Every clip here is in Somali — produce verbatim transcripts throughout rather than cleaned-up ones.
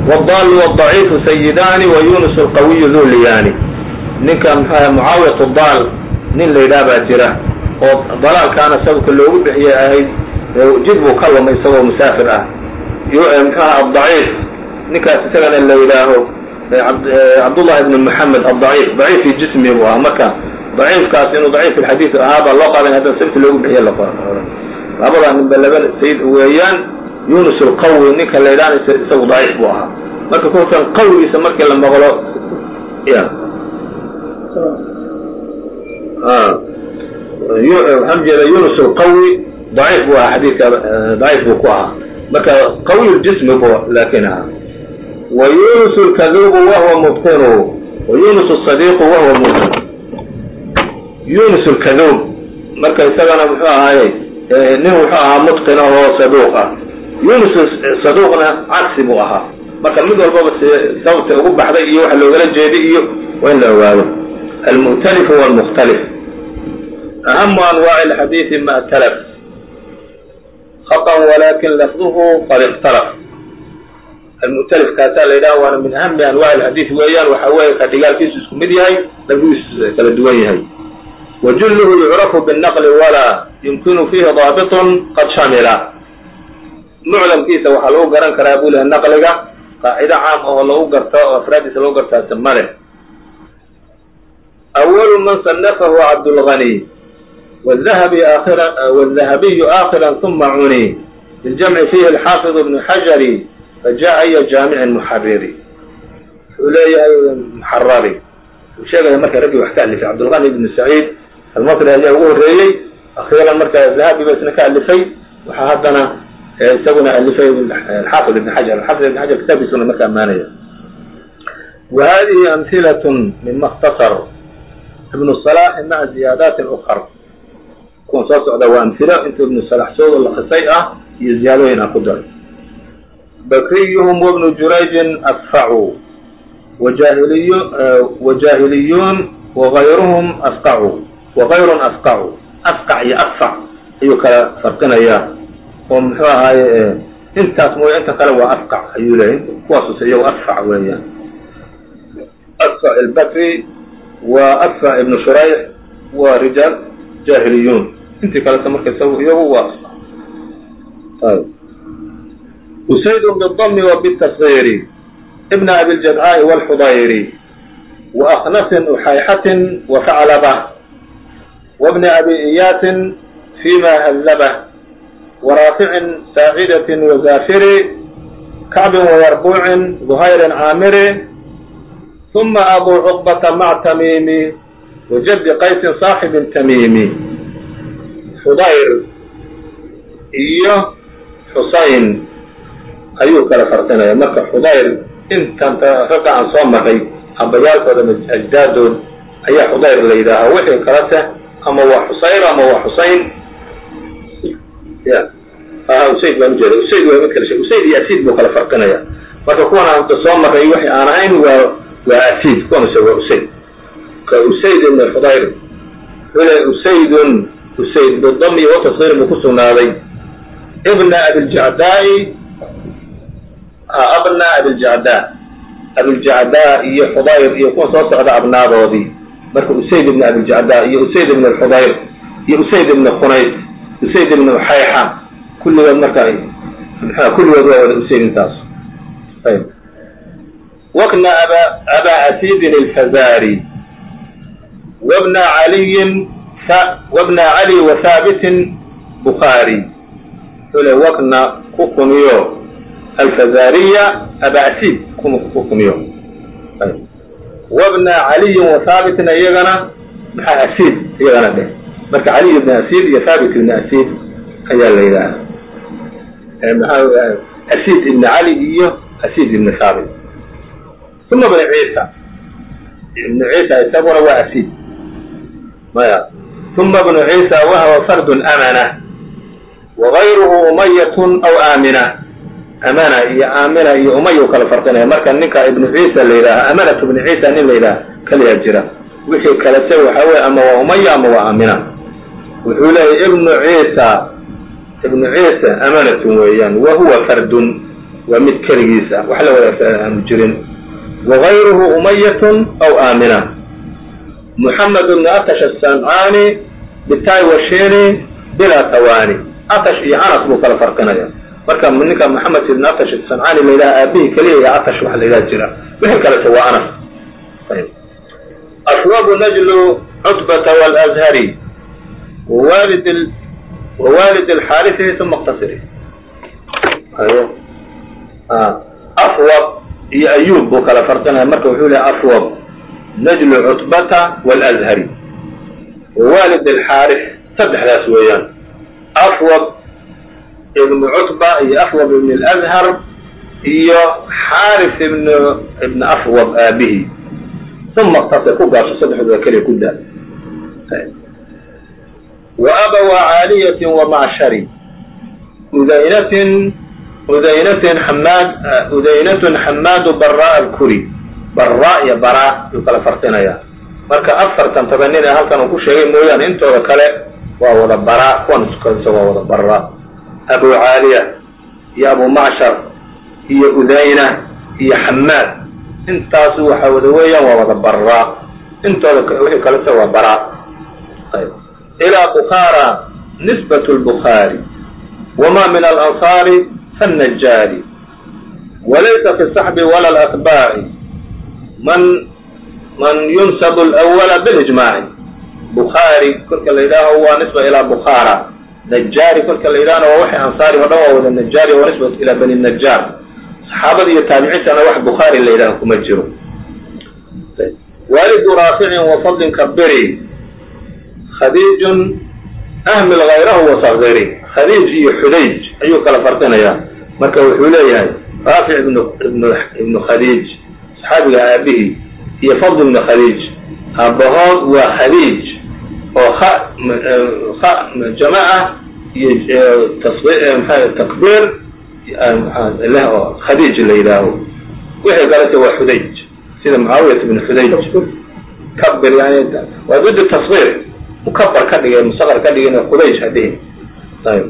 والضال والضعيف سيدان ويونس القوي ذو ليان ninka mucaawiyat daal nin la yidhaha baa jira oo dalaalkaana sababka loogu bixiyay ahayd jid buu ka lumay isagoo musaafir ah mxuaha addaciif ninkaas isagana la yidhaaho cabdullah ibn moxamed addaciif daciif fi jismi buu ahaa marka daciifkaas inuu daciif fi lxadiid ahaa baa loo qaadan hadda sababta loogu bixiya la labadaa ninba laba sayid weeyaan yunus alqawi ninka la yidhahana isagu daciif buu ahaa marka kuwatan qawigiisa markii la maqlo ya waxaan jeeda yunus alqawi daciif buu ahaa xadiidka daciif buu ku ahaa marka qawiy ljismi bu laakin ahaa wa yunus alkadubu wahuwa mubtinu wa yunus asadiqu wahuwa mubtin yunus alkadub marka isagana muxuu ahaaye nin wuxuu ahaa mutqin oo saduuq ah yunus saduuqna cagsi buu ahaa marka mid walbaba sababta ugu baxday iyo waxa loogala jeeday iyo waa in la ogaado المؤتلف والمختلف أهم أنواع الحديث ما ائتلف خطأ ولكن لفظه قد اختلف المؤتلف كاتا ليلة وانا من أهم أنواع الحديث ويان وحواه كاتقال في سوسكم مديهاي لفظه كالدويهاي وجله يعرف بالنقل ولا يمكن فيه ضابط قد شمل معلم كيسا وحلوه قران كرابوله النقل قاعدة عامة والله قرطاء وأفرادي سلوه قرطاء سماله أول من صنفه عبد الغني والذهبي آخرا والذهبي آخرا ثم عني بالجمع فيه الحافظ ابن حجر فجاء أي جامع محرري حلي محرري وشيء مركز ربي وحكى لي في عبد الغني بن سعيد المصري هذا هو الرئي أخيرا مركز الذهبي بس نكا ألفي وحاضنا سونا ألفي الحافظ ابن حجر الحافظ ابن حجر كتاب سنة مكة أمانية وهذه أمثلة مما اختصر ابن الصلاح مع زيادات أخرى كون صوت عدوى أمثلة انت ابن الصلاح سوى الله خسيئة يزيادوين قدر بكريهم وابن جريج أفعوا وجاهلي وجاهليون وغيرهم أفقعوا وغير أفقعوا أفقع يأفع أيوك فرقنا إياه ومحوها انت اسمه انت قالوا أفقع أيولين كواسس أيو أفع وياه أفع البكري وأدفع ابن شريح ورجال جاهليون انت قالت مركز سوء هو واصل طيب وسيد بالضم وبالتصغير ابن أبي الجدعاء والحضيري وأخنف وحيحة وثعلبة وابن أبي إياس فيما هلبه ورافع ساعدة وزافر كعب ويربوع ظهير عامر ثم أبو عقبة مع تميم وجد قيس صاحب تميم حضير إيه حسين أيوك لفرقنا يا مكة حضير انت انت رقع عن صومكي أبيالك ودم أجداد أي حضير اللي إذا وحي كرته أما هو حسين أما هو حسين يا اه وسيد ما مجرد وسيد ما مثل شيء وسيد يأسيد بك لفرقنا يا فتكون أنت صومكي وحي أنا عين و وأسيد كون سوى أسيد كأسيد من الحضير هنا أسيد أسيد بالضم وتصغير مكسونا علي ابن أبي الجعداء ابن أبي الجعداء أبي الجعداء هي حضير يكون صوت على أبناء ذي مركب أسيد بن أبي الجعداء هي أسيد بن الحضير هي أسيد بن خنيس أسيد بن حيحة كل يوم مركب كل يوم أسيد تاس طيب وابن أبا, أبا أسيد الفزاري وابن علي ف... وابن علي وثابت بخاري وقنا كوكونيو الفزارية أبا أسيد كوكونيو طيب. وابن علي وثابت يغنى مع أسيد يغنى به مرك علي بن أسيد يثابت بن أسيد هيا الليلة أسيد بن علي أسيد بن ثابت ثم ابن عيسى ابن عيسى يسمونه هو أسيد ما ثم ابن عيسى وهو فرد أمانة وغيره أمية أو آمنة أمانة هي آمنة هي أمية كالفرقنا مركا نكا ابن عيسى الليلة أمانة ابن عيسى الليلة كاليجرة وحي كالسوي حوي أما وأمية أما وآمنة وحولي ابن عيسى ابن عيسى أمانة ويان وهو فرد waa mid keligiisa wax la wadaagsan aanu jirin. wagayruhu umayatun aw aamina. muxamed ibn atash asancani bitay washini bilaa tawaani. atash iyo anas buu kala farqinaya. marka ninka maxamed ibn atash asancani la yidhaha aabihii keliya iyo atash waxa la yidhaha jira, wixii kalete waa anas. ashwabu najlu cutbata walazhari wawalid wawalid alxaarisi uma iqtasiri. afwab iyo ayub buu kala farqinaya. marka wuxuu lehay afwab najlu cutbata walazhari wawalid alxaaris, saddexdaas weeyaan. afwab ibnu cutba iyo afwab ibn alazhar iyo xaaris ibn ibn afwab aabihi. uma iqtasir ku gaabso saddexdooda keliya ku daa. wa abawa caaliyatin wa macshari udaynatin udaynatin xamaad udaynatun xamaadu baraa alkuri. baraa iyo baraa yuu kala farqinayaa. marka afartan tobanin ee halkan uu ku sheegay mooyaane intooda kale waa wada baraa, kuwan isukasa waa wada baraa. abu caaliya iyo abu macshar iyo udayna iyo xamaad, intaas waxa wada weeyaan waa wada baraa, intooda wixii kaleta waa baraa. ilaa bukhaara nisbat lbukhaari wama min alansaari fannajaari walaysa fi saxbi wala alatbaaci man man yunsabu alawala bilijmaaci. bukhaari kolka la yidhaaho waa nisba ilaa bukhaara. najaari kolka la yidhahna waa waxay ansaari o dhan waa wada najaari, waa nisbat ilaa bani najaar. saxaabada iyo taabiciintana wax bukhaari la yidhaho kuma jiro. waalidu raaficin wa fadlin kabiri khadiijun ahmil hayrahu wa sagiri. khadiij iyo xudayj ayuu kala farqinayaa. marka wuxuu leeyahay raafic ibnu ibnu ibnu khadiij saxaabiga aabihii iyo fadl ibnu khadiij aabahood waa khadiij oo kha kha jamaca iyo takbiir leh oo khadiij la yidhaaho. wixii kaleta waa xudayj sida mucaawiyat ibn xudayj. kabir yani waa did tasgiir, mukabar ka dhigay musaqar ka dhigay khudayj hadhihin. ayb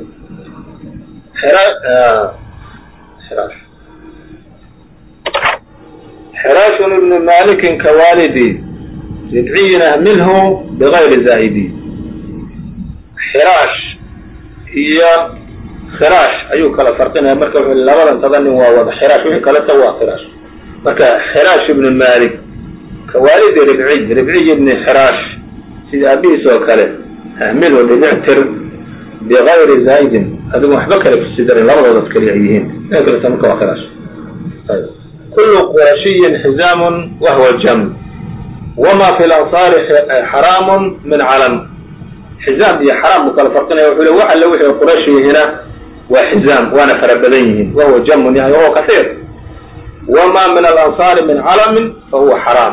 xiraashun ibnu malikin kawaalidi ridciyin ahmilhu bigayri zaahidi. xiraash iyo khiraash ayuu kala farqinaya. marka wuxuu labadan tada nin waa wada xiraash, wixii kaleta waa khiraash. marka xiraash ibnu malik kawaalidi ribciy ribciy ibni xiraash sida aabihiis oo kale ahmilhu dhibictir bigayri zaahidin, adigu waxba kale kusi darin, labadoodas kaliya ay yihiin. in kaleta marka waa khiraash. kulu qurashiyin xizaamun wahwa jam wama fi lansaari xaraamun min calam. xizaam iyo xaraam buu kala farqinaya. wuxuu le wax alle wixii qurashiyihina waa xizaam waana fara badan yihiin. wahuwa jamun yani wahuwa kasiir. wama min alansaari min calamin fahuwa xaraam.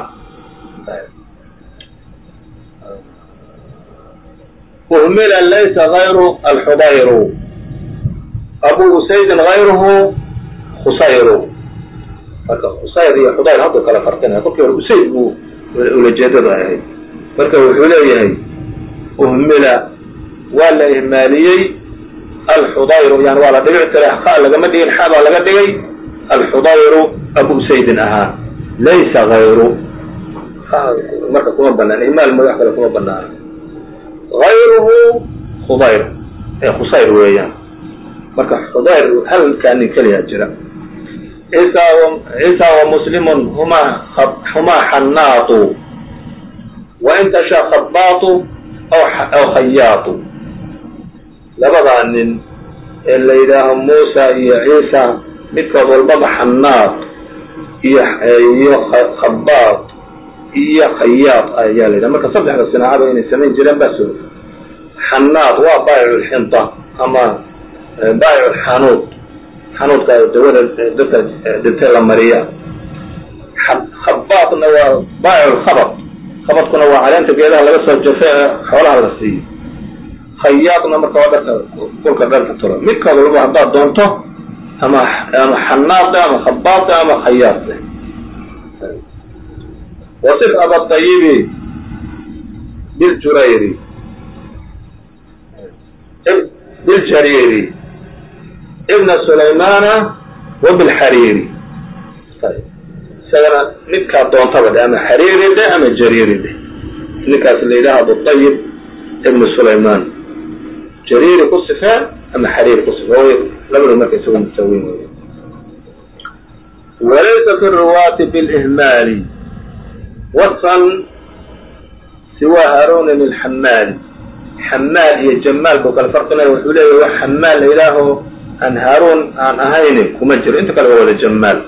uhmila laysa gayru alxudayru abu usaydin gayruhu khusayru. marka khusayr iyo xudayr hadduu kala farqinaya. kolkii hore usayd buu ulajeedadu ahayd. marka wuxuu leeyahay uhmila waa la ihmaaliyey alxudayru, yani waa la dhibic tiray, ha lagama dhigin, xa baa laga dhigay. alxudayru abu usaydin ahaa laysa gayru. marka kuma banaan ihmaal ma wax kale kuma banaana. gayruhu khudayr ee khusayr weeyaan. marka xudayr halkaa nin keliya jira. ciisa wa muslimun huma huma xannaatu wain tasha khabaatu aw khayaatu. labadaa nin ee la yidhaaho muusa iyo ciisa midkood walbaba xannaat iyo iyo khabaat iyo khayaat ayaa la yidhaha. marka saddexda sinaacada inay samayn jireen baa soo. xannaat waa baayicu lxinta ama baayicu lxanuud, xanuudka dawada dadka dhintay la mariya. khabaatna waa baayicu lkhabad, khabadkuna waa caleenta geedaha laga soo jafo ee xoolaha la siiyo. khayaatna marka waa dharka kulka dharka turo. midkood walba haddaad doonto ama ama xanaade ama khabaate ama khayaate. wasif abatayibi biljurayri biljariiri ibna sulaymana wabilxariiri isagana midkaa doontaba dhe ama xariiri dhe ama jariiri dhe ninkaas la yidhaha abutayib ibnu sulayman jariiri ku sifeen ama xariiri ku sifeen labada marka isagu mutasawiin wey walaysa fi ruwaati bilihmaali wasan siwa harunin alxamaali xamaal iyo jamaal buu kala farqinaya wuxuu leeyahy wax xamaal la yidhaaho aan haarun aan ahayni kuma jiro inta kale waa wada jamaal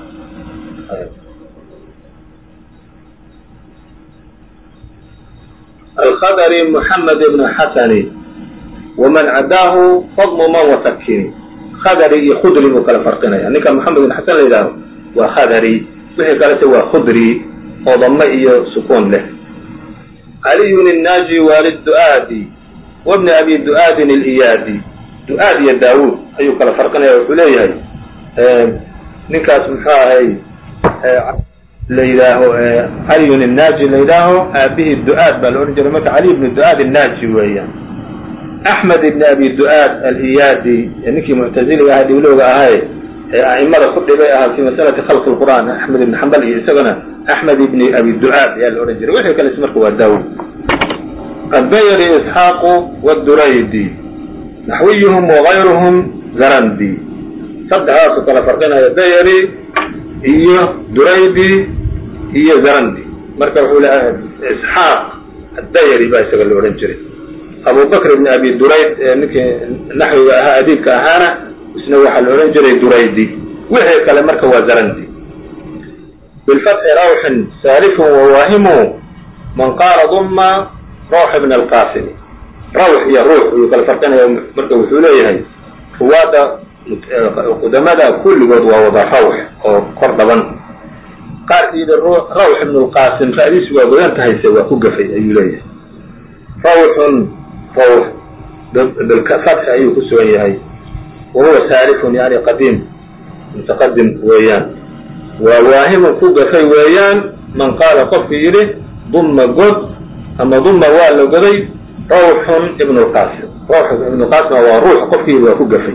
alkhadri muxamed ibnu xasani waman cadaahu fadmu man wasakini khadri iyo khudri buu kala farqinaya ninka moxamed ibn xasan la yidhaaho waa khadri wixii kalese waa khudri oo dame iyo sukuun leh caliyun الnaaji waalid du'aadi wabni abi du'aadin اliyaadi du'aad iyo daawuud ayuu kala farqinaya wuxuu leeyahay ninkaas muxuu ahay la yidhaaho caliyun الnaaji la yidhaaho aabihii du'aad baa la odhan jiray marka caliy ibn du'aad الnaaji weeyaan axmed ibn abi du'aad aliyaadi ninkii muctaziliga aha dhiwlooga ahay ee a'imada ku dhibay ahaa fi masalati khalq اlqur'an axmed ibn xambal iyo isagana axmed ibn abi du'aad ayaa la odhan jiray wixii kale marka waa daawud الديري إسحاق والدريدي نحويهم وغيرهم زرندي صدقات كلا فرقنا يا ديري هي دريدي هي زرندي مركب حول إسحاق الديري بايس قال له رنجري أبو بكر بن أبي دريد نحو أديك أهانة وسنوح الرنجري دريدي وهي كلا مركب وزرندي بالفتح روح سالف وواهم من قال ضم روح ابن القاسم روح يا روح ويقال فرقنا مركب وحوليه فوادا قدمادا كل وضع وضع روح او قرضبا قال إذا الروح روح ابن القاسم فأليس وابدان تهيسي وكوقفي أيوليه روح روح بالفتح أيو كسوية هاي وهو سالف يعني قديم متقدم ويان وواهم كوقفي ويان من قال قفي إليه ضم قد أما ضم وال قضي روح ابن القاسم روح ابن القاسم هو روح قفي وكقفي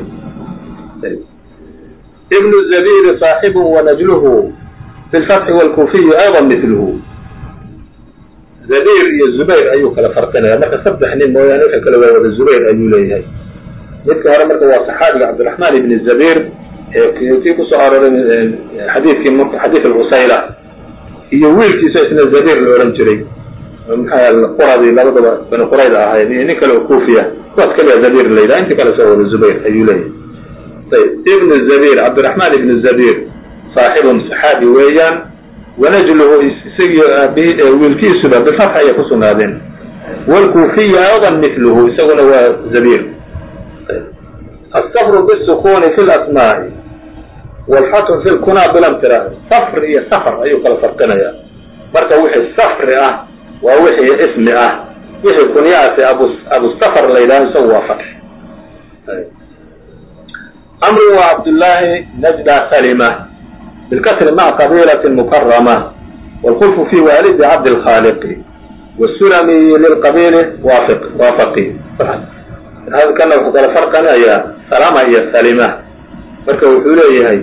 ابن الزبير صاحبه ونجله في الفتح والكوفي أيضا مثله زبير يا الزبير أيوك لفرقنا مركز سبح نين مويا نوحك لو الزبير أيو ليه مثل هذا مركز هو صحابي عبد الرحمن بن الزبير في قصة حديث حديث الغسيلة يويل كيسا اسم الزبير الأورنجري القرى لابد بن قريظة هاي نيك لو كوفية قد كلا زبير الليلة أنت كلا سوى الزبير أيولي طيب ابن الزبير عبد الرحمن بن الزبير صاحب صحابي ويان ونجله سجي والكيس بالفتح يقصون هذين والكوفية أيضا مثله يسوون هو زبير طيب. الصفر بالسكون في الأسماء والحسن في الكنى بلا امتراء صفر هي صفر أيوة كلا فرقنا يا مركا وحي الصفر أه ووحي اسم اه وحي كنيات ابو ابو السفر ليلان سوى فتح امر وعبد الله نجدة سلمة بالكسر مع قبيلة مكرمة والخلف في والد عبد الخالق والسلمي للقبيلة وافق وافقي هذا كان قال فرقنا يا سلامة هي سلمة مركب وحولي هي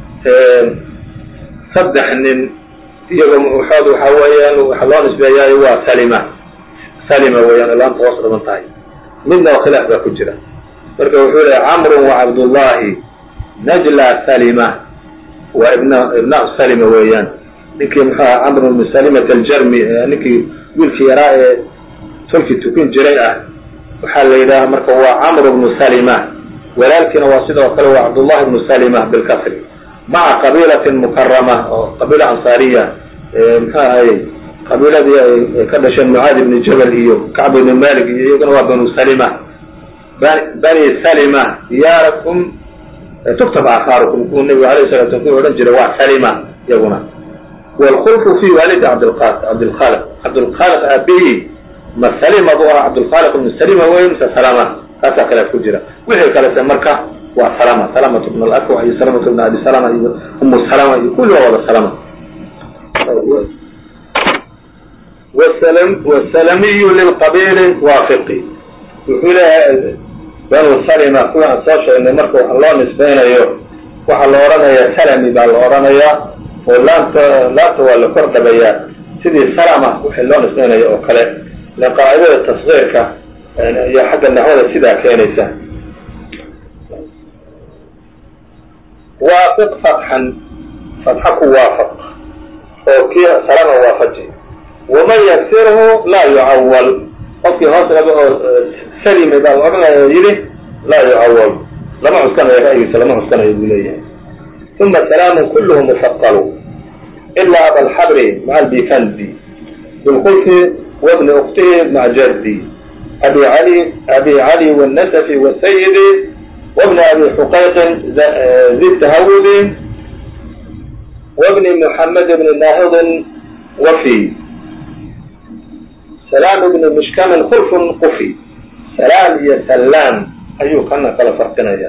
صدح ان iyagoo waxaad waxa weeyaan waxa loo nisbeeyaa waa salima salima weeyaan laan toos dhaman tahay midna waa khilaaf baa ku jira marka wuxuu leeyahay amr wa abdullah najla salima wa ibn ibn salima weeyaan ninkii maxaa amr ibn salima al-jarmi ninkii wiilkii yaraa ee tolkii tukin jiray ah waxa la yiraahdaa marka waa amr ibn salima walaalkina waa sidoo kale waa abdullah ibn salima bil kasr مع قبيلة مكرمة أو قبيلة أنصارية هاي قبيلة كدش معاذ بن جبل إيو كعب بن مالك إيو كانوا بنو سلمة بني سلمة دياركم تكتب آثاركم يكون النبي عليه الصلاة والسلام يقول رجل واحد سلمة يقولنا والخلف في والد عبد القادر عبد الخالق عبد الخالق أبيه ما سلمة ضوء عبد الخالق بن سلمة ويمسى سلامة هذا كلا فجرة وهي كلا مركة وسلامة سلامة بن الأكوع سلامة بن أبي سلامة أم سلامة كل هذا سلامة والسلم والسلمي للقبيل وافقي يقول بنو سلمة كلها صاشة إن مركو الله نسبين يوم waxaa la odhanayaa salami baa la odhanayaa oo laamta laamta waa la kor dhabayaa sidii salama wixii loo nisbaynayo oo kale le qaacidada tasgiirka iyo xagga naxwada sidaa keenaysa. waafiq fatxan fatxa ku waafaq oo kii salama waafaji. waman yaksirhu laa yucawal qofkii hoos dhaba oo salimi baa la odhanaya oo yidhi laa yucawal lama cuskanayo ra'yigiisa lama cuskanayo buu leeyahay. uma salaamu kulluhu mufaqalu ilaa abalxabri maca albikandi bilkulfi wabni uktihi maca jaddi abi cali abi cali wاnasafi wsayidi wabni abi xuqayqin zi tahawudi wabni muxamed bni naahidin wafi salaam ibni mishkamin khulfun qufi. salaam iyo salaam ayuu kana kala farqinaya.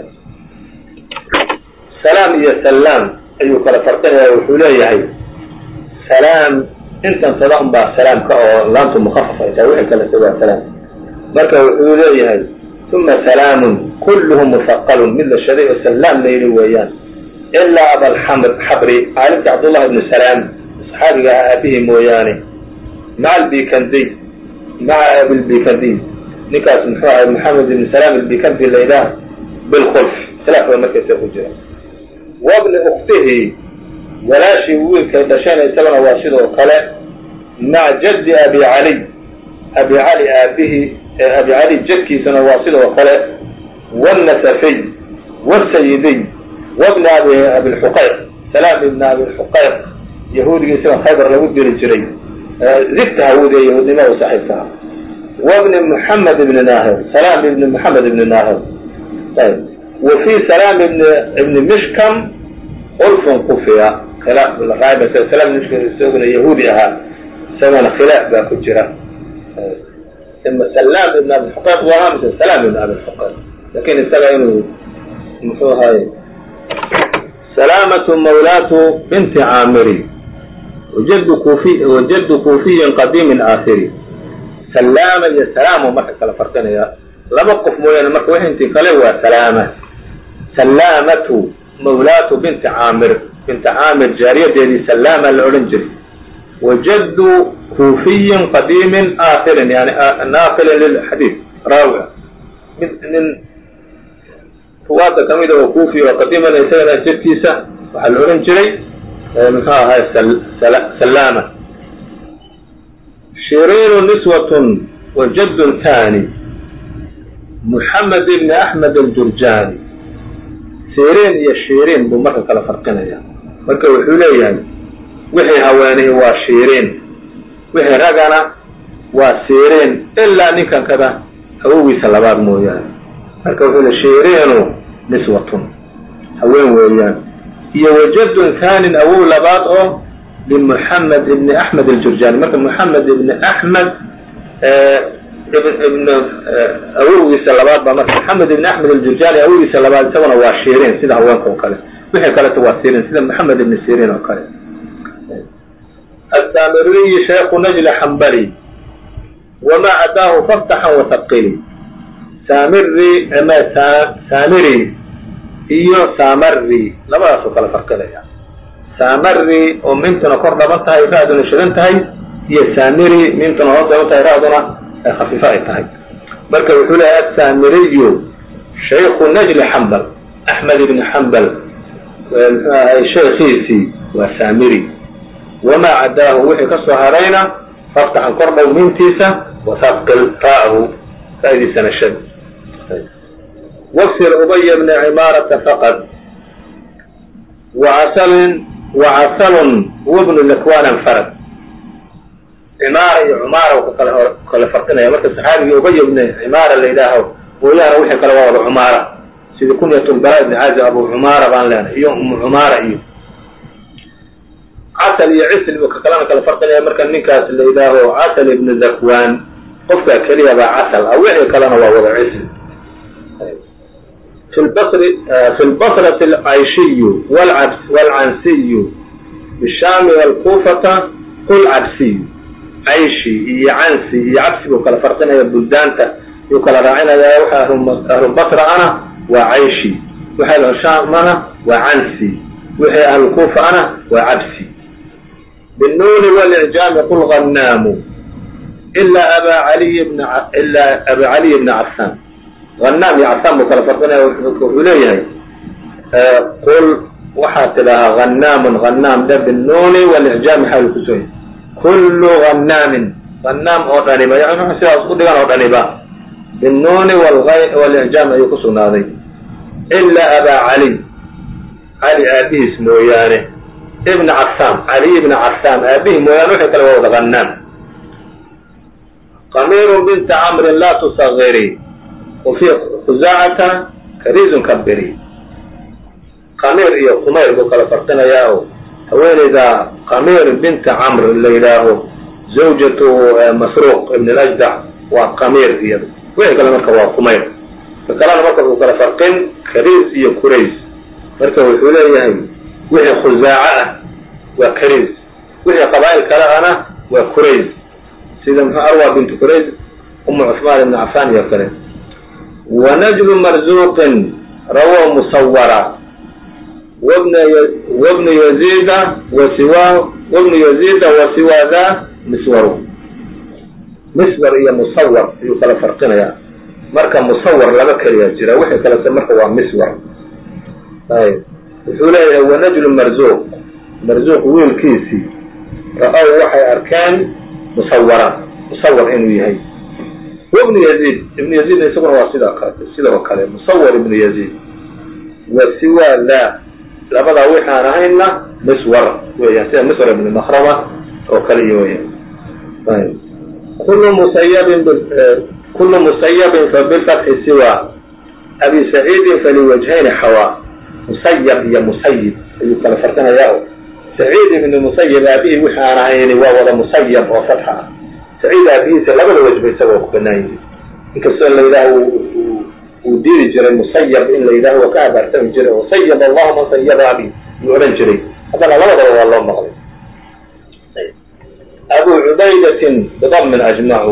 salaam iyo salaam ayuu kala farqinaya. wuxuu leeyahay salaam intan tada un baa salaamka oo laamtu mukafaf ay tahay wixii kalese waa salaam. marka wuxuu leeyahay uma salaamun kulluhu mufaqalun mid la shaday oo salaam la yidhi weeyaan ilaa abalxabri caalimka cabdullah ibnu salaam saxaabiga ah aabihii mooyaane maca albikandi maca abilbikandi ninkaas muxuu ahay maxamed ibn salaam albikandi laydah bilkhulf khilaaf ba markaysa ku jira. wabni uktihi walaashii wiilkay dhashayna isagana waa sidoo kale maca jaddi abi cali abi cali aabihi abi cali jadkiisana waa sidoo kale wاnasafiy wاsayidiy wabni abi abilxuqayq salaam ibn abilxuqayq yahuudigii isaga khaybar lagu diri jiray zibtahawud ee yahuudnimada saaxiibka ah. wabni muxamed ibni naahir salaam ibni muxamed ibni naahir. ayb wa fi salaam ibn ibni mishkam ulfun kufiya khilaaf salaam ibn mishkam isaguna yahuudi ahaa isagana khilaaf baa ku jira. ima salaam ibn abilxuqayq waa mise salaam ibn abilxuqayq lakin isaga inuu muxuu ahaye salaamatu mawlaatu binti caamiri wajaddu kufi wajaddu kufiyin qadiimin aakhiri. salaama iyo salaamu marka kala farqinaya laba qof mooyaane marka wix intii kale waa salaama. salaamatu mawlaatu binti caamir binti caamir jaariyadeedii salaama la odhan jiray. wajaddu kufiyin qadiimin aakhirin yani naaqilin lilxadiid raawi mid nin ruwaada kamida oo kufi oo qadiimana isagana jadkiisa waxaa la odhan jiray muxuu ahay salaama. shiriinu niswatun wa jaddun thani muxamed ibni axmed aljurjani. siriin iyo shiriin buu marka kala farqinaya. marka wuxuu leeyahay wixii haweenihii waa shiriin wixii ragana waa siriin ilaa ninkan kada awogiisa labaad mooyaane. marka wuxuu le shiriinu niswatun haween weeyaan iyo wajadun thaanin awow labaad oo limuxamed ibni axmed aljurjani. marka muxamed ibni axmed ibn awogiisa labaad baa marka muxamed ibni axmed aljurjani awogiisa labaad isaguna waa shiriin sida haweenka oo kale. wixii kaleto waa siriin sida maxamed ibni siriin oo kale. السامري شيخ نجل حنبلي وما عداه فافتحا وثقلي. سامري اما سامري iyo saamari labadaasoo kala farqinaya. saamari oo mintuna kor dhaban tahay raaduna shidan tahay iyo saamiri mintuna hoos dhaban tahay raaduna ay khafiifa ay tahay. marka wuxuu leeyahay asaamiriyu shaykhu najli xambal axmed ibni xambal shaykhiisii waa saamiri. wamaa cadaahu wixii ka soo harayna faftaxan kor dhow mintiisa wasaqil ra'ahu faa'idiisana shad. waksir ubay bni cimaarata faqad wacasalin wacasalun wabnu lakwanan farad. cimaara iyo cumaara u kakala kala farqinaya. marka saxaabigii ubay bni cimaara la yidhaaho mooyaane wixii kale waa wada cumaara sida kunyatulbara ibni caazib abu cumaara baan leenahay iyo umu cumaara iyo casal iyo cisl buu kakalana kala farqinaya. marka ninkaas la yidhaaho casal ibnu zakwan qofkaa keliya baa casal ah wixii kalena waa wada cisl. في البصر في البصرة العيشي والعبس والعنسي بالشام والكوفة كل عبسي عيشي هي عنسي هي عبسي وكلا فرقنا يا بلدانتا وكلا راعينا يا أهل البصرة أنا وعيشي waxay ahlu shaamana waa cansi wixii ahlu kuufana waa cabsi. binuuni walicjaami qul ghanaamu ilaa abaa caliy bna ilaa abaa caliy bna casaan. hanaam iyo casaan buu kala farqinaya wuxuu leeyahay qul waxaa tidaahaa hanaamun hanaam da binuuni walicjaami xaalu ku sooya kullu hanaamin hanaam oo dhaniba yani wuxuu sidaas u dhigan oo dhaniba binuuni walicjaam ayuu ku sugnaaday ilaa abaa caliy cali aabihiis mooyaane ibna casaan caliy ibna casaan aabihii mooyaane wixii kale waa wada hanaam. qamiirun binta camrin laa tusagiri wafii khuzaacata kariizun kabiri. qamiir iyo qumayr buu kala farqinayaa oo haweeneyda qamiir binta camr la yidhaaho zawjatu masruuq ibn alajdac waa qamiir iyado wixii kale marka waa qumayr. ka kalena marka uu kala farqin kariis iyo kurays marka wuxuu leeyahay wixii khuzaaca ah waa kariis wixii qabaa'il kale ana waa kurays sida muxuu arwa bintu kurays umu cusmaan ibn cafaan iyo kale. wa najlu marzuuqin rawahu musawara wabnu yaziida wasiwa wabnu yaziida wasiwa da miswaru. miswar iyo musawar ayuu kala farqinayaa marka musawar laba keliya jira wixii kalese marka waa miswar. ayb wuxuu leeyahay wanajlu marzuuq marzuuq wiilkiisii ra-ow waxay arkeen musawara musawar inuu yahay. wabnu yaziid ibnu yaziid isaguna waa sida sidoo kale musawar ibnu yaziid. wasiwa da labadaa wixaan ahayna miswar weeyaan sida miswar ibn makrama oo kale iyo weeyaan. ayb kullu musayabin kullu musayabin fabilfatxi siwa abi saciidin faliwajhayni xawaa. musayab iyo musayib ayuu kala farqinayaa o saciid ibn musayib aabihii wixi aan ahayni waa wada musayab oo fatxa ah. saciid aabihiisa labada wajba isagoo ku banaan yihi inkastoo in la yidhaaho uu diidi jiray musayab in la yidhaaho waa ka abaartami jiray oo sayab allahuma sayaba abi yuu odhan jiray haddana labadaba waa loo maqlay. abu cubaydatin bidamin ajmacu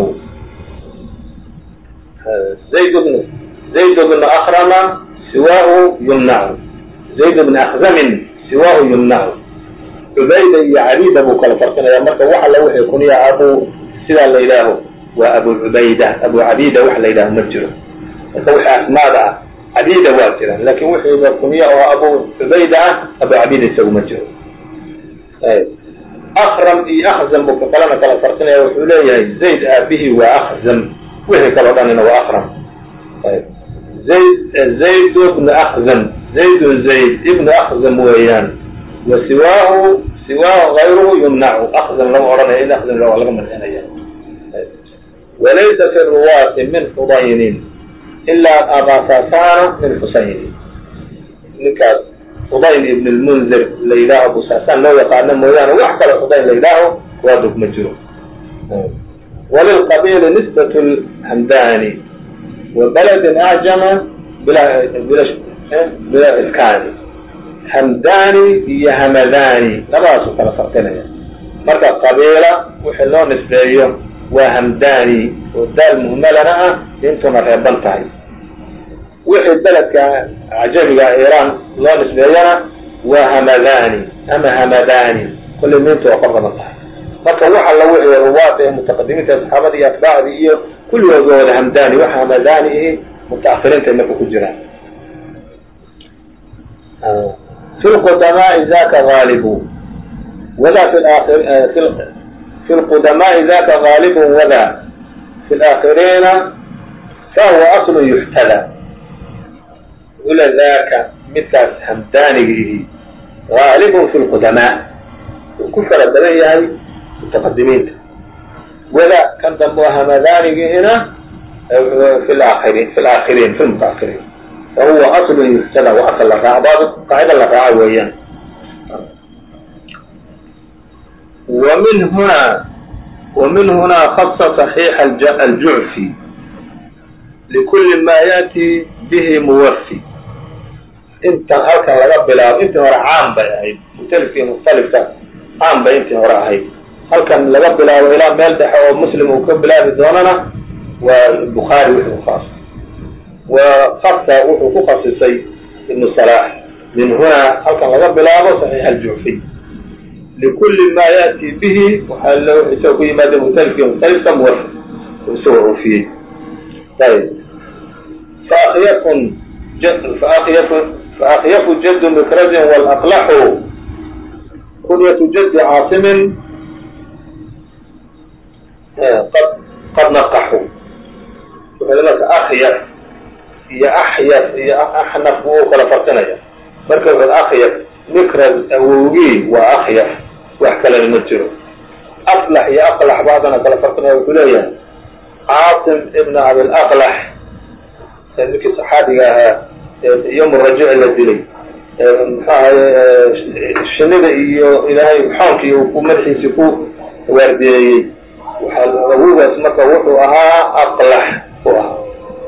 zayd bn zayd bna akrama siwaahu yumnacu zayd bna akzamin siwaahu yumnacu. cubayda iyo cabida buu kala farqinaya marka wax alla wixii kuniya abu sidaa la yidhaaho waa abu cubayda abu cabida wax la yidhaaho ma jiro marka wixii asmaada ah cabida waa jiraan laakin wixiiba kuniya oo abu cubayda ah abu cabida isagu ma jiro. akram iyo akzam buu ka kalena kala farqinaya wuxuu leeyahay zayd aabihii waa akzam wixii kaloo dhanina waa akram. zayd zayd ibnu akzam zaydun zayd ibnu akzam weeyaan wa siwaahu siwaahu gayruhu yumnacu akzam lama odhanaya in akzam waa laga mancinaya. walaysa fi ruwaati min xudaynin ilaa abaa saasana min xusayni. ninkaas xudayn ibn lmunzir la yidhaaho abu saasaan loo yaqaano mooyaane wax kale xudayn la yidhaaho waadug ma jiro. walilqabiili nisbat lhamdani wabaladin acjama bila bila iskaani. hamdani iyo hamadani labadaasu kala farqinaya marka qabiila wixii loo nisbeeyo waa hamdani oo daal muhmalana ah intuna reeban tahay. wixii beledka cajamiga iiraan loo nisbeeyana waa hamadani ama hamadani kulli mintu waa ka badan tahay marka wax alla wixii ruwaada ee mutaqadimiinta saxaabada iyo atbaacdii iyo kulligood waa wada hamdani wax hamadani ihi mutaahiriinta marka ku jiraan. fi lqudamaai daka gaalibu wada fi fi lqudamaai daka gaalibu wada fi laakhiriina fahuwa aslu yuxtada. ula daka midkaas hamdaanigiihi gaalibun fi lqudamaa wuu ku fara badan yahay mutaqadimiinta. wada kan dambe hamadanigiina fi laakhiriin fi laakhiriin fi lmutaahiriin fahuwa aslun yuxtada wa asl la raaco baab qaacida la raaco weeyaan. ومن هنا ومن هنا خص صحيح الجعفي لكل ما يأتي به موفي. intan halkan laga bilaabo intii hore caan bay ahayd mutalifkii mukhtalifka caan bay intii hore ahayd halkan laga bilaabo ilaa meel dhexe oo muslim uu ka bilaabi doonana waa bukhaari wuxuu khaas wa khasa wuxuu ku khasisay ibnu salax min huna halkan laga bilaabo saxiix aljucfi likulli ma yaأti bihi waxaa isagoo ku yimaada mutalifki mutalifka muwafq isagoo oofiyey ayb faakhyafun faakyafu faakyafu jadu mikrazin walaqlaxu kunyatu jadi caasimin qad qad naqaxu marka akhyaf iyo axyaf iyo axnaf wuu kala farqinaya marka wuxuu akhyaf mikraz awowgii waa akhyaf wax kalena ma jiro aflax iyo aqlax baadana kala farqinaya wuxuu leeyahay caasim ibn abilaqlax ninkii saxaabiga ahaa yom rajic la dilay muxuu ahaye shinida iyo ilaahay xoonkii uu ku madaxiisii ku waardeeyey waxaa awowgaas marka wuxuu ahaa aqlax u ahaa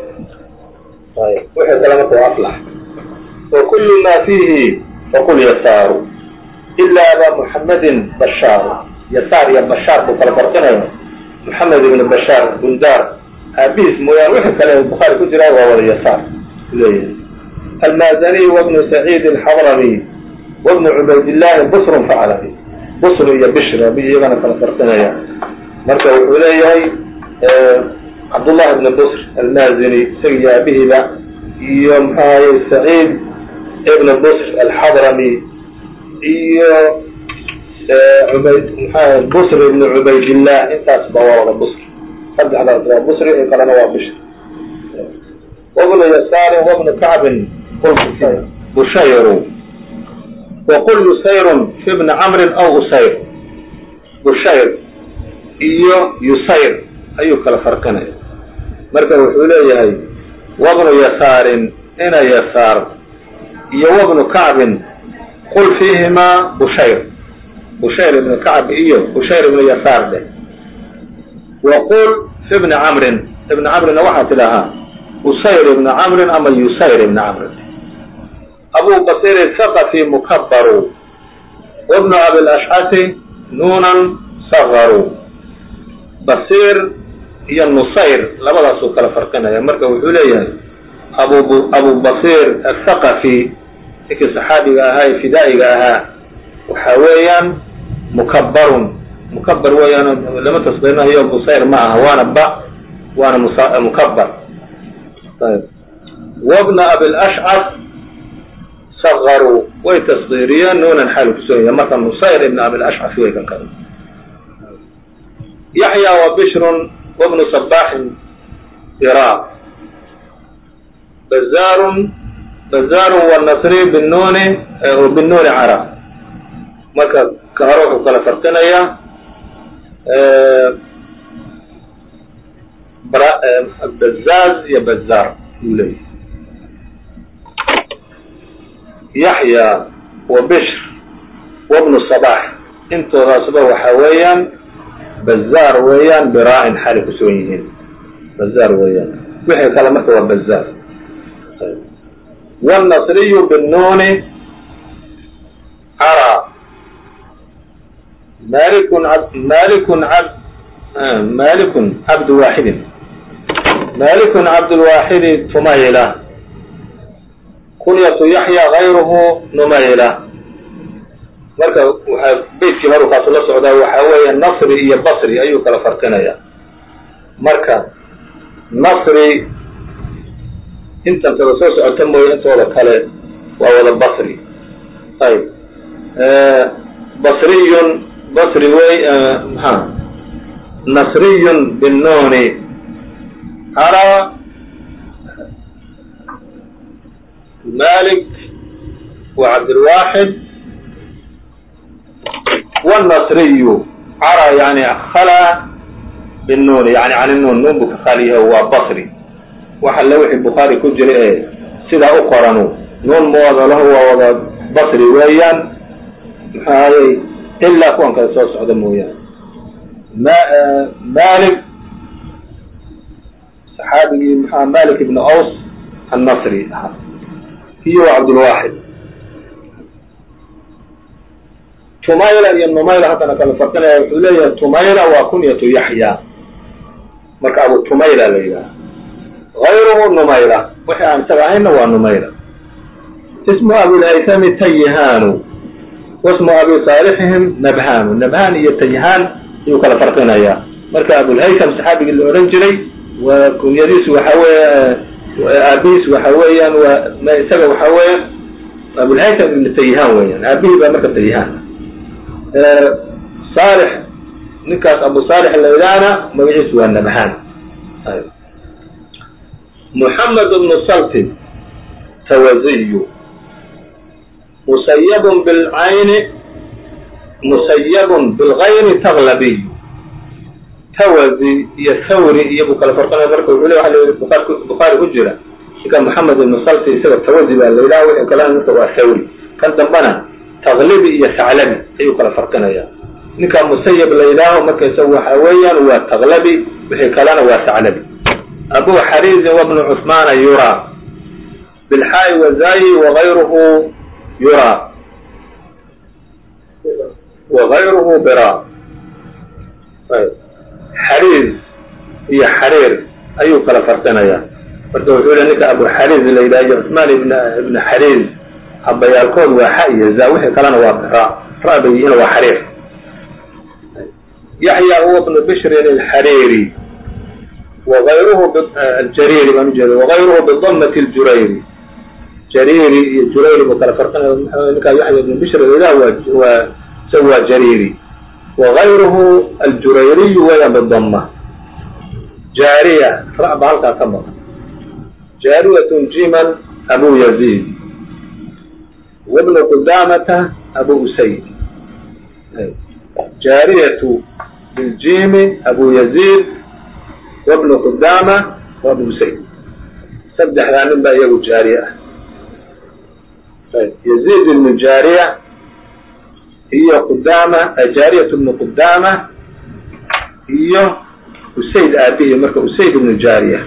wixii kale marka waa aflax wa kullu ma fiihi faqul yasaaru ilaa aba muxamedin bashaaru yasaar iyo bashaar buu kala farqinaya moxamed ibn bashaar bundar aabihiis mooyaan wixii kale bukhaari ku jiraa waa wada yasaar leeyahay almaazaniy wabnu saciid alxadrami wabnu cubaydillahi busrun facalabi busr iyo bishr abi iyagana kala farqinaya marka wuxuu leeyahay cabdullahi ibn busr almaazini isagiyo aabihiiba iyo maxaaye saciid ibn busr alxadrami iyo ubayd maxaa busr ibn cubaydillah intaas ba waa wada busr saddexdaas waa busri ee kalena waa bishr wabnu yasaarin wabnu kacbin bushayru waqul yusayrun fi bni camrin aw usayr bushayr iyo yusayr ayuu kala farqinaya marka wuxuu leeyahay wabnu yasaarin ina yasaar iyo wabnu kacbin qul fiihimaa bushayr bushayr ibn kacb iyo bushayr ibn yasaar dheh waqul fi bni camrin ibni camrina waxaa tidhahaa usayr ibni camrin ama yusayr ibni camrin abu basir thaqafi mukabaru wabnu abilashcati nuunan sagaru basir iyo nusayr labadaasuu kala farqinaya marka wuxuu leeyahay abu abu basir athaqafi ninkii saxaabiga ahaa ee fidaa'iga ahaa waxa weeyaan mukabarun mukabar weeyaan lama tasdiirinayo busayr ma aha waana ba waana mukabar ayb wabna abilashcaf sagaru way tasdiiriyeen nuunan xaal kusugan yahay marka nusayr ibn abilashcaf way kan kale yaxya wa bishrun wabnu sabaxin iraaq bazaarun bazaarun wanasri binuuni binuuni carab marka ka hore wuxuu kala farqinayaa bazaaz iyo bazaar uu leeyahy yaxya wa bishr wabnu sabax intoodaasba waxa weeyaan bazaar weeyaan biraa'in xaali ku sugan yihiin bazaar weeyaan wixii kale marka waa bazaar wاlnasriyu binuuni cara malikun malikun abd malikun cabd waaxidin malikun cabdulwaaxidi tumayla kunyatu yaxya gayruhu numayla marka waxaa beytkii marukaasu la socdaa waxaa weeya nasri iyo basri ayuu kala farqinaya marka nasri intan kada soo socota mooye intooda kale waa wada basri ayb basriyun basri wey maxaa nasriyun binuuni cara malik wa cabdilwaaxid wاlnasriyu cara yani khala binuuni yani can nuun nuun buu ka khaliyaha waa basri waxa le wixii bukhaari ku jira ee sidaa u qoranu nuun moodalaho waa wada basri weeyaan maxaayey ilaa kuwan kale soo socda mooyaane malik saxaabigii maxaa malik ibn aws annasri ahaa iyo cabdulwaaxid tumayla iyo numayla haddana kala farqinaya wuxuu leeyahay tumayla waa kunyatu yaxya marka abu tumayla la yidhaha غayruhu numayla wixii aan isaga ahayna waa numayla ismu abilhaytami tayhaanu wasmu abi saalixihim nabhaanu. nabhaan iyo tayhaan ayuu kala farqinayaa. marka abulhaytam saxaabigii la odhan jiray waa kunyadiisu waxa weeye aabihiis waxa weeyaan waa isaga waxa weeya abulhaytam ibnu tayhaan weeyaan, aabihii baa marka tayhaan. saalix ninkaas abu saalix la yidhaahna magaciisu waa nabhaan. muxamed bnu saltin tawaziyu musayabun bilcayni musayabun bilgayni taglabiy. tawazi iyo thawri iyo buu kala farqinaya. marka wuxuu le waa la yidhi bukhaari ku jira ninka moxamed ibnu salti isaga tawazi baa la yidhaha, wixii kalena marka waa thawri. kan dambana taglibi iyo saclabi ayuu kala farqinaya. ninka musayab la yidhaaho marka isaga waxa weeyaan waa taglabi, wixii kalena waa saclabi. abu xariizin wabnu cusmaana yuraa bilxaa'i wazayi wagayruhu yuraa wagayruhu bira. xariiz iyo xariir ayuu kala farqinayaa. marka wuxuu le ninka abu xariiz la yidhaha iyo cusmaan ibn ibna xariiz habayaalkood waa xa iyo za, wixii kalena waa bira. ra bay yihiin waa xariir. yaxya huwa bnu bishrin alxariiri wagayruhu aljariiri baan ujeeda wagayruhu bidamati ljurayri. jariiri iyo jurayri buu kala farqinaya. ninkaa yaxya ibnu bishr la yidhaha waa isaga waa jariiri. wagayruhu aljurayriyu weeyaan bidama. jaariya ra ba halkaa ka maqan. jaariyatun jiman abu yaziid wabnu qudamata abu usayd. jaariyatu biljimi abu yaziid wabnu qudama wabu usayd. saddexdaa nin baa iyagu jaariye ah. yaziid ibnu jaariya iyo qudama jaariyat ibnu qudama iyo usayd aabihi marka usayd ibnu jaariya.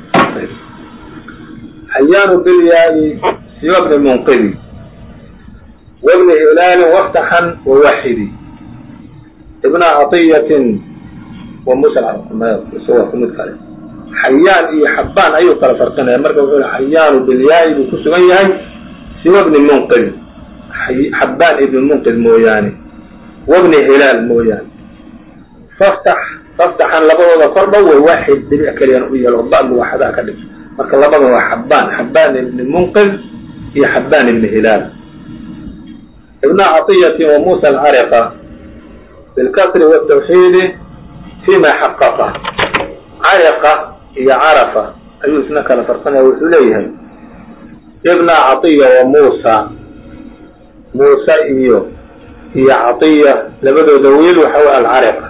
xayaanu bilyaai siwa bni munqidi wabni hilaalin waftaxan wawaxidi ibna catiyatin wa musa isagoo ku mid kale. xayaan iyo xabbaan ayuu kala farqinaya. marka wuxuu xayaanu bilyaai buu ku sugan yahay siwa bni munqid, xabbaan ibni munqid mooyaane, wabni hilaal mooyaane. faftax faftaxan labadooda kor dhow way waaxid dhibic keliyan u yeelo ba'du waxadaa ka dhig. marka labada waa xabbaan xabbaan ibni munqid iyo xabbaan ibni hilaal. ibna catiyatin wa musa alcariqa bilkasri watawxiidi fima xaqaqa. cariqa iyo carafa ayuu isna kala farqinaya. wuxuu leeyahay ibna catiya wa muusa, muuse iyo iyo catiya labadooda wiil waxa wey alcariqa.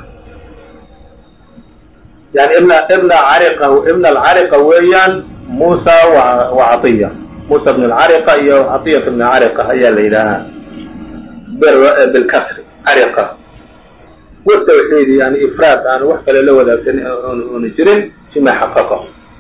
yani ibna ibna cariqa ibna alcariqa weeyaan muusa wa catiya. muusa bn alcariqa iyo catiyat bn cariqa ayaa la yidhaahaa bilkasri cariqa. watawxiidi yani ifraad aan wax kale la wadaagsan oona jirin fima xaqaqa.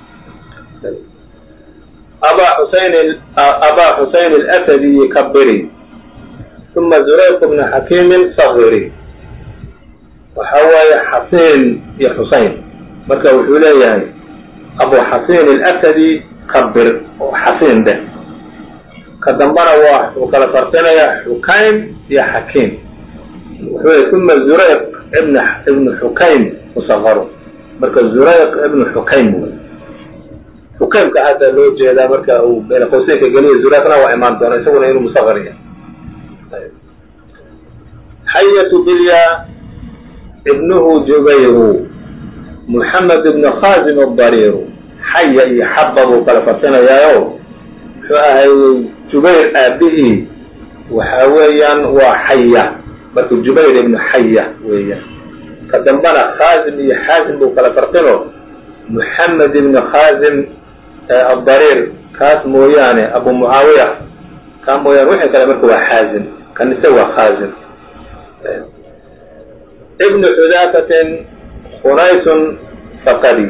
abaa xuseyn abaa xuseyn alasadi kabiri uma zurayq bna xakiimin sagiri. waxa waaye xasiin iyo xuseyn. marka wuxuu leeyahay abu xasiin alasadi kabir oo xasiin deh. ka dambana waa uu kala farqinaya xukaym iyo xakiim. wuxuu leeyahy uma zurayq ibn ibnu xukaym musaqaro. marka zurayq ibnu xukaym wey. xukaymka hadda loo jeedaa marka uu been qawseynka geliya zurayqna waa imaan doona isaguna inuu musaqar yahay. xayatu bilya ibnuhu jubayru muxamed ibnu khazim adariiru. xaya iyo xaba buu kala farqinayaayo muxuu ahay jubayr aabihii waxa weeyaan waa xaya. marka jubayr ibnu xaya weeyaan. ka dambana khazim iyo xaazim buu kala farqino muxamed ibnu khazim adariir kaas mooyaane abu mucaawiya kaa mooyaane wixii kale marka waa xaazim. kanise waa khazim. ibnu xudaafatin khunaysun faqadi.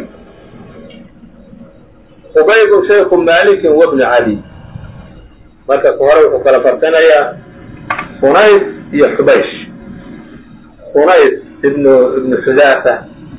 khubaybu shaykhu malikin wabnu cadi. marka hore wuxuu kala farqinayaa khunays iyo xubaysh. khunays ibnu ibnu xudaafa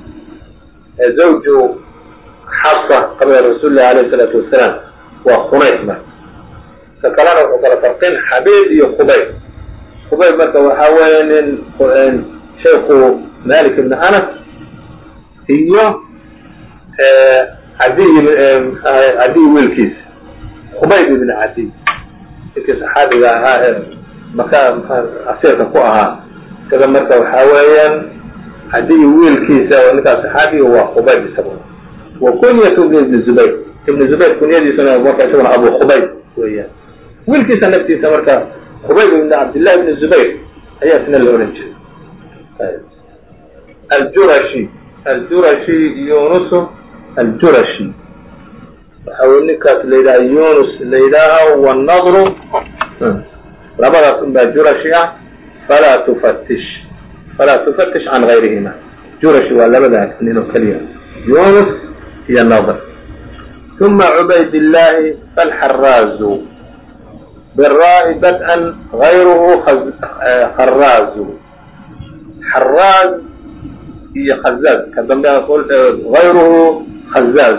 zawju xafsa qabla rasuuli lah alayh isalaatu wasalaam waa khunays marka. ككلنا وكلا فرقين حبيب iyo خبيب خبيب marka waxa weeye nin sheekhu Malik ibn Anas iyo ee Adi Adi wilkis خبيب ibn Adi inka saxaabiga ahaa marka asirka ku ahaa kada marka waxa weeyaan Adi wilkis oo ninka saxaabiga waa خبيب isagu wa kunyatu ibn Zubayr ibn Zubayr kunyadiisana marka isagu Abu Khubayb weeyaan wilkiisa naftiisa marka Khubayb ibn Abdullah ibn Zubayr ayaa isna la oran jiray al-Jurashi al-Jurashi Yunus al-Jurashi haweenkaas leeyahay Yunus leeyahay wa nadr labadaas baa Jurashi ah fala tufattish fala tufattish an ghayrihima Jurashi waa labadaas ninoo kaliya Yunus iyo nadr ثم عبيد الله فالحراز بالراء بدءا غيره خراز حراز هي خزاز كما يقول غيره خزاز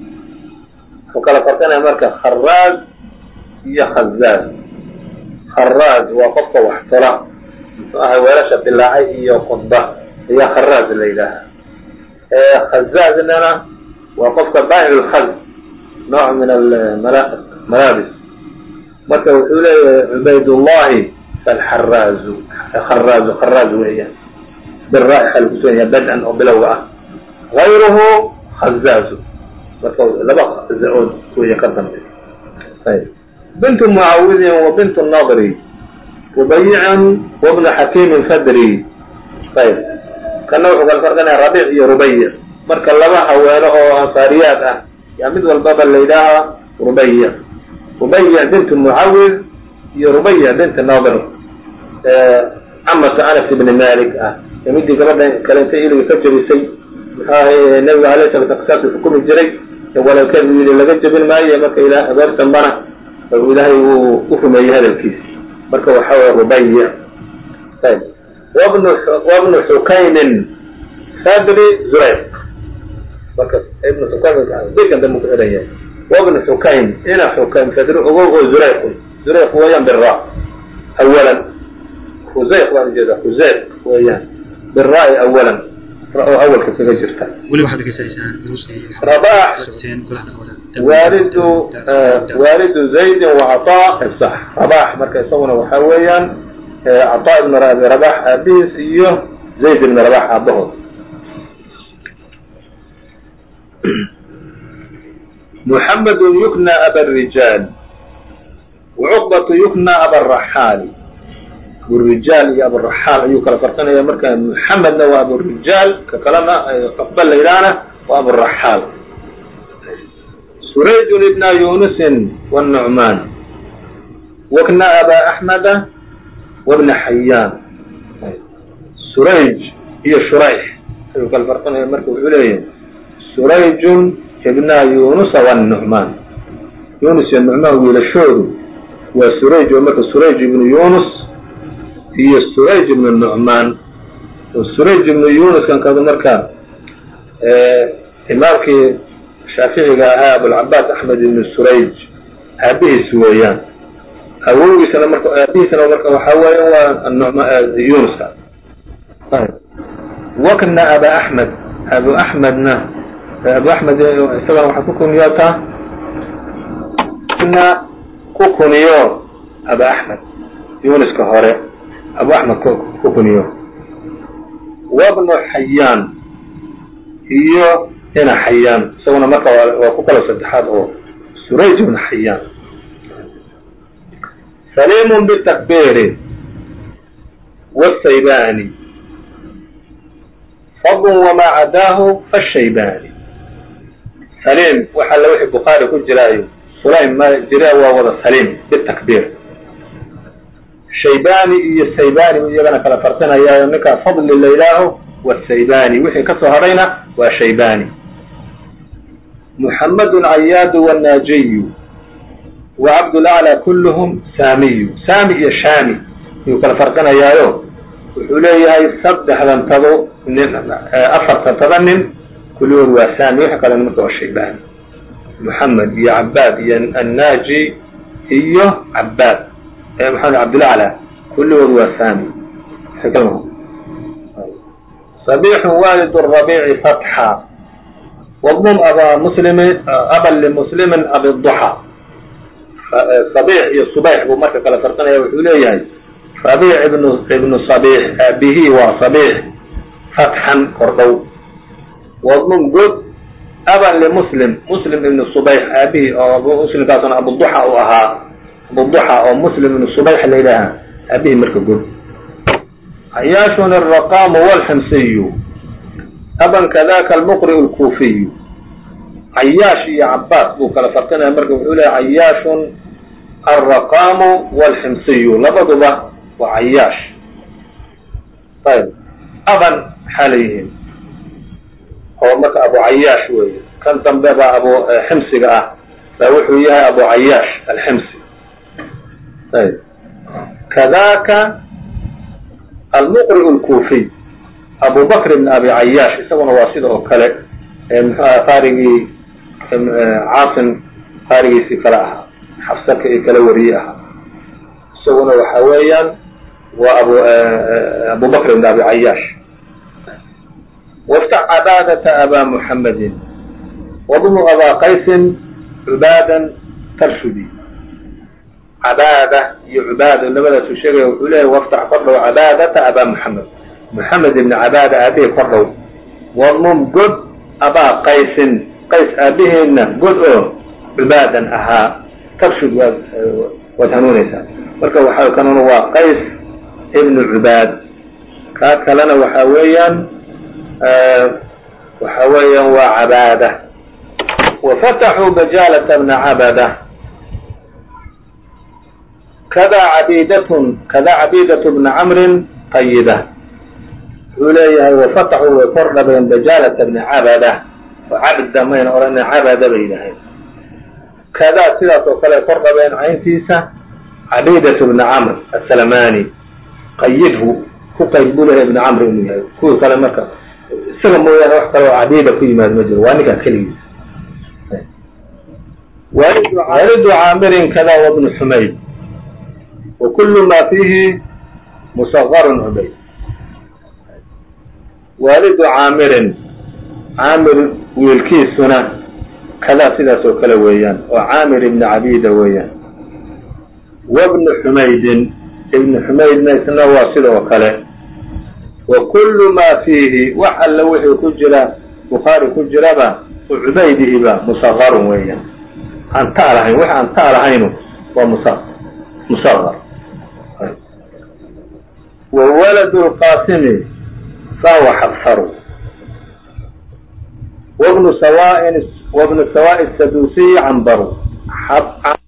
وقال فرقنا مركز خراز هي خزاز خراز وقفة واحترام ورشة الله هي قطبة هي خراز الليلة خزاز اننا وقفة باهر الخز نوع من الملابس مركز عبيد الله فالحراز خراز خراز وهي بالرائحة الحسينية بدءا أو بلوعة غيره خزاز مركز لبق الزعود وهي قدم طيب بنت معوذ وبنت الناظري وبيعا وابن حكيم فدري طيب كان نوع قال فرقنا ربيع يا ربيع مركز لبق وينه أنصاريات يعني مثل الباب الليلة ربيع ربيع بنت معوذ هي ربيع بنت الناظر عمة أنس بن مالك اه يمدي قبل كلمتين إلى يفجر السيد هاي النبي عليه الصلاة والسلام في حكم الجري ولو كان يقول لقد جبل ماء مكة إلى أبار سنبنا فإلهي وفم أي هذا الكيس مركة وحاول ربيع طيب وابن وابن حكيم صدري زريق مركة ابن حكيم بيكا دمك إليه وابن حكيم إلى حكيم صدري أبوه زريق زريق هو ينبي الراء أولا خزيق وانجزة خزيق ويان بالرأي أولا رأوا أول كتير جرتا ولي واحد كسرسان رباح والد آه والد زيد وعطاء الصح رباح مركز صونا وحويا آه عطاء بن رباح أبيه سيه زيد بن رباح أبوه محمد يكنى أبا الرجال وعقبة يكنى أبا الرحال والرجال يا أبو الرحال أيوك لفرقنا يا مركان محمد وأبو الرجال ككلامنا قبل ليلانا وأبو الرحال سريج ابن يونس والنعمان وكنا أبا أحمد وابن حيان سريج هي شريح أيوك لفرقنا يا مركان عليهم سريج ابن يونس والنعمان يونس والنعمان هو الشهود وسريج ومركان سريج ابن يونس هي السريج بن النعمان والسريج بن يونس كان كذا مركان اه إمامك الشافعي قال أبو العباس أحمد بن السريج أبيه سويان أبوه سنة مركان أبيه سنة مركان وحوايا والنعمان يونس طيب وكنا أبا أحمد أبو أحمدنا أبو أحمد سلام وحكوكم يوتا كنا كوكم يو أبا أحمد يونس كهاري أبو أحمد كوكونيو وابن حيان هي هنا حيان سونا مكة وكوكلا صدحات هو سريج بن حيان سليم بالتكبير والسيباني فضل وما عداه فالشيباني سليم وحل وحي البخاري كل جرايه سليم ما جراه وهو سليم بالتكبير شيباني إيه السيباني ويجبنا كلا فرقنا يا نكا فضل الليلاه والسيباني وحي كسهرينا وشيباني محمد العياد والناجي وعبد الأعلى كلهم سامي سامي يا شامي يكلا فرقنا يا يو وحولي هاي صدح لن تضو أفر تتظنن كل يوم وسامي وحي كلا نمكا والشيباني محمد يا عباد يا الناجي iyo cabaad maxamed cabdilacla kulligood waa sami صبيح والد الربيع فتحا واضمم أبا مسلم أبا لمسلم أبي الضحى صبيح iyo صبيح buu marka kala farqinaya wuxuu leeyahay ربيع ibn ibn صبيح abihi waa صبيح فتحا kordhow واضمم god أبا لمسلم مسلم ibn صبيح abihi oo muslimkaasna أبو الضحى u ahaa أبو الضحى oo مسلم ibn صبيح la yidhaaha abihi marka god عياش الرقام والحمصي أبا كذاك المقرئ الكوفي عياش يا عباس بو kala farqinaya marka wuxuu leeyahay عياش الرقام والحمصي labaduba waa عياش طيب أبا حاليهم oo marka أبو عياش weeye kan dambe baa أبو حمصiga ah baa wuxuu yahay أبو عياش الحمصي طيب كذاك المقرئ الكوفي أبو بكر بن أبي عياش isaguna waa sida oo kale qaarigii caasim qaarigiisii kale ahaa xafsaka iyo kala wariye ahaa isaguna waxa weeyaan waa abu abu bakr bn abi cayaash وافتح عبادة أبا محمد وضم أبا قيس عبادا ترشدي عبادة يعباد لماذا تشيغي وحوله وافتح فرضه عبادة أبا محمد محمد بن عبادة أبيه فرضه وضم قد أبا قيس قيس أبيهن قد عبادا أها ترشد وتنونيسا مركا وحاو كانوا هو قيس ابن عباد كاك لنا وحاويا أه وحاويا وعبادة وفتحوا بجالة ابن عبادة كذا عبيدة كذا عبيدة بن عمرو قيدة إليها وفتحوا وفرنا بين بجالة بن عبدة وعبد دمين أرنا عبدة بينها كذا سلة وقال فرنا بين عين فيسة عبيدة بن عمرو السلماني قيده هو قيد له ابن عمرو كل كلامك سلم ويا وحده عبيدة في ما المجر وأنا كان خليل والد عامر كذا وابن حميد وكل ما فيه مصغر عبيد والد عامر عامر ويلكيسنا كذا سيدة وكلا ويان وعامر بن عبيدة ويان وابن حميد ابن حميد نيسنا واصل وكلا وكل ما فيه وحل وحي كجرة بخاري كجرة وعبيده با مصغر ويان عن تعالى وحي عن تعالى عينه ومصغر مصغر وولد القاسم فهو حفصر وابن سواء وابن سواء السدوسي عنبر